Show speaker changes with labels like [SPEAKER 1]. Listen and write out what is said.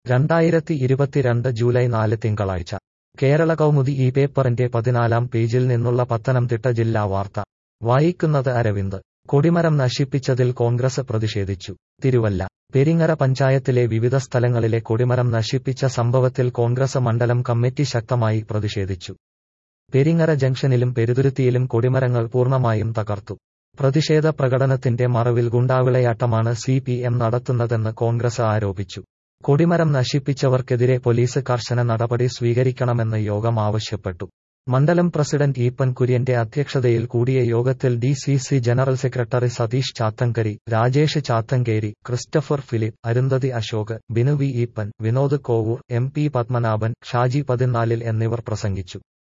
[SPEAKER 1] 2022 July 4 തിങ്കളാഴ്ച കേരള കൗമുദി ഈ പേപ്പറിന്റെ 14-ാം പേജിൽ നിന്നുള്ള പത്തനംതിട്ട ജില്ലാ വാർത്ത വായിക്കുന്നത് അരവിന്ദ്. കൊടിമരം നശിപ്പിച്ചതിൽ കോൺഗ്രസ് പ്രതിഷേധിച്ചു. തിരുവല്ല. പെരിങ്ങര പഞ്ചായത്തിലെ വിവിധ സ്ഥലങ്ങളിലെ കൊടിമരം നശിപ്പിച്ച സംഭവത്തിൽ കോൺഗ്രസ് മണ്ഡലം കമ്മിറ്റി ശക്തമായി പ്രതിഷേധിച്ചു. പെരിങ്ങര ജംഗ്ഷനിലും പെരുതുരുത്തിയിലും കൊടിമരങ്ങൾ പൂർണ്ണമായും തകർത്തു. പ്രതിഷേധ പ്രകടനത്തിന്റെ മറവിൽ ഗുണ്ടാവിളയാട്ടമാണ് CPM നടത്തുന്നതെന്ന് കോൺഗ്രസ് ആരോപിച്ചു. കൊടിമരം നശിപ്പിച്ചവർക്കെതിരെ പോലീസ് കർശന നടപടി സ്വീകരിക്കണമെന്ന് യോഗം ആവശ്യപ്പെട്ടു. മണ്ഡലം പ്രസിഡന്റ് ഈപ്പൻ കുര്യന്റെ അധ്യക്ഷതയിൽ കൂടിയ യോഗത്തിൽ DCC general secretary Satheesh Chathankari, Rajesh Chathankeri, Christopher Philip, Arundhati Ashok, Binu V Eappen, Vinod Kovoor, MP Padmanabhan, Shaji 14 എന്നിവർ പ്രസംഗിച്ചു.